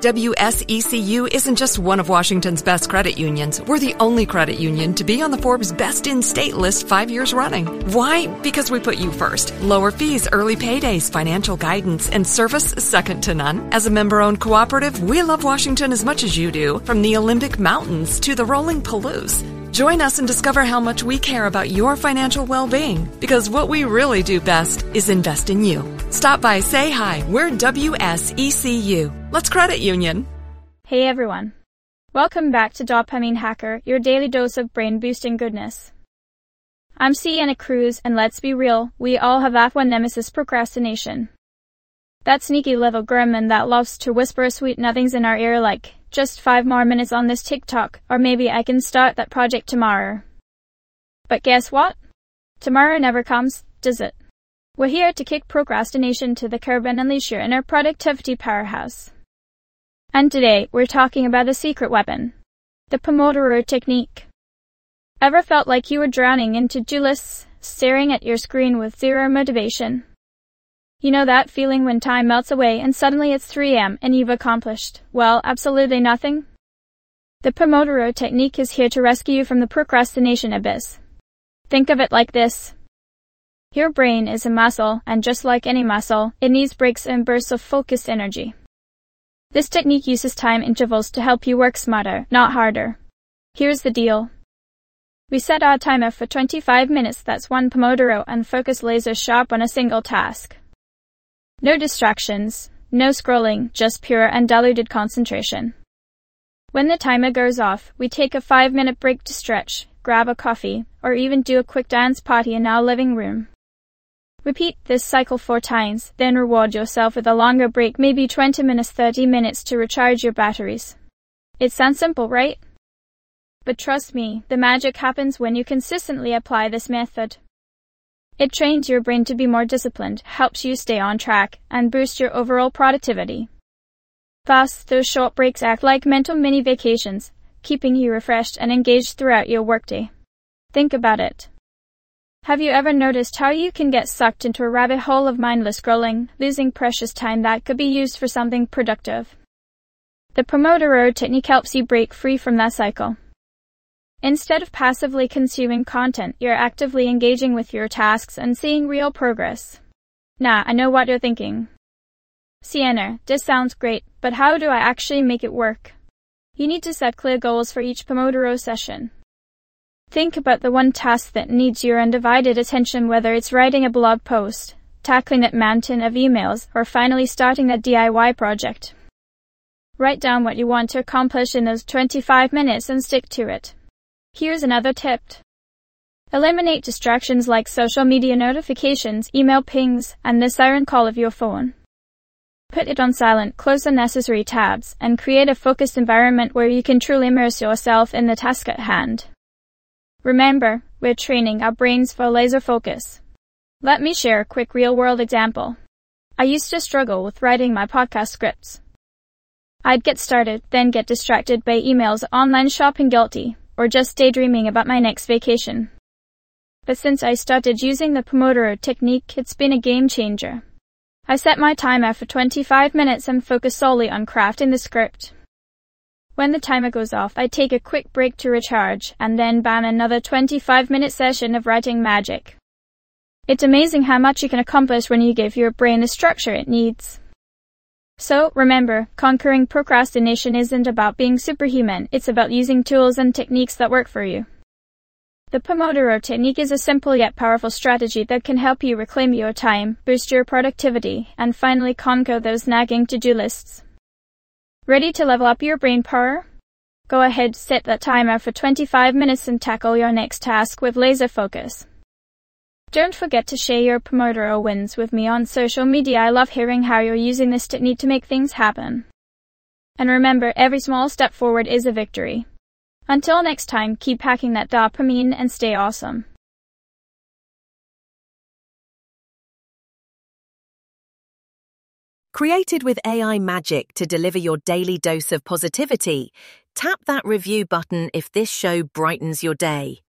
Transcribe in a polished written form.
WSECU isn't just one of Washington's best credit unions. We're the only credit union to be on the Forbes Best in State list 5 years running. Why? Because we put you first. Lower fees, early paydays, financial guidance, and service second to none. As a member-owned cooperative, we love Washington as much as you do, from the Olympic Mountains to the rolling Palouse. Join us and discover how much we care about your financial well-being, because what we really do best is invest in you. Stop by, say hi. We're WSECU. Let's credit union. Hey everyone. Welcome back to Dopamine Hacker, your daily dose of brain-boosting goodness. I'm Sienna Cruz, and let's be real, we all have that one nemesis: procrastination. That sneaky little gremlin that loves to whisper sweet nothings in our ear like, just 5 more minutes on this TikTok, or maybe I can start that project tomorrow. But guess what? Tomorrow never comes, does it? We're here to kick procrastination to the curb and unleash your inner productivity powerhouse. And today, we're talking about a secret weapon: the Pomodoro Technique. Ever felt like you were drowning in to-do lists, staring at your screen with zero motivation? You know that feeling when time melts away and suddenly it's 3 a.m. and you've accomplished, well, absolutely nothing? The Pomodoro Technique is here to rescue you from the procrastination abyss. Think of it like this. Your brain is a muscle, and just like any muscle, it needs breaks and bursts of focused energy. This technique uses time intervals to help you work smarter, not harder. Here's the deal. We set our timer for 25 minutes, that's 1 Pomodoro, and focus laser sharp on a single task. No distractions, no scrolling, just pure and diluted concentration. When the timer goes off, we take a 5-minute break to stretch, grab a coffee, or even do a quick dance party in our living room. Repeat this cycle 4 times, then reward yourself with a longer break, maybe 20 minutes, 30 minutes to recharge your batteries. It sounds simple, right? But trust me, the magic happens when you consistently apply this method. It trains your brain to be more disciplined, helps you stay on track, and boosts your overall productivity. Thus, those short breaks act like mental mini vacations, keeping you refreshed and engaged throughout your workday. Think about it. Have you ever noticed how you can get sucked into a rabbit hole of mindless scrolling, losing precious time that could be used for something productive? The Pomodoro Technique helps you break free from that cycle. Instead of passively consuming content, you're actively engaging with your tasks and seeing real progress. Now, I know what you're thinking. Sienna, this sounds great, but how do I actually make it work? You need to set clear goals for each Pomodoro session. Think about the one task that needs your undivided attention, whether it's writing a blog post, tackling that mountain of emails, or finally starting that DIY project. Write down what you want to accomplish in those 25 minutes and stick to it. Here's another tip. Eliminate distractions like social media notifications, email pings, and the siren call of your phone. Put it on silent, close unnecessary tabs, and create a focused environment where you can truly immerse yourself in the task at hand. Remember, we're training our brains for laser focus. Let me share a quick real-world example. I used to struggle with writing my podcast scripts. I'd get started, then get distracted by emails, online shopping guilty, or just daydreaming about my next vacation. But since I started using the Pomodoro Technique, it's been a game changer. I set my timer for 25 minutes and focus solely on crafting the script. When the timer goes off, I take a quick break to recharge, and then bam, another 25-minute session of writing magic. It's amazing how much you can accomplish when you give your brain the structure it needs. So, remember, conquering procrastination isn't about being superhuman, it's about using tools and techniques that work for you. The Pomodoro Technique is a simple yet powerful strategy that can help you reclaim your time, boost your productivity, and finally conquer those nagging to-do lists. Ready to level up your brain power? Go ahead, set that timer for 25 minutes and tackle your next task with laser focus. Don't forget to share your Pomodoro wins with me on social media. I love hearing how you're using this technique to make things happen. And remember, every small step forward is a victory. Until next time, keep hacking that dopamine and stay awesome. Created with AI magic to deliver your daily dose of positivity, tap that review button if this show brightens your day.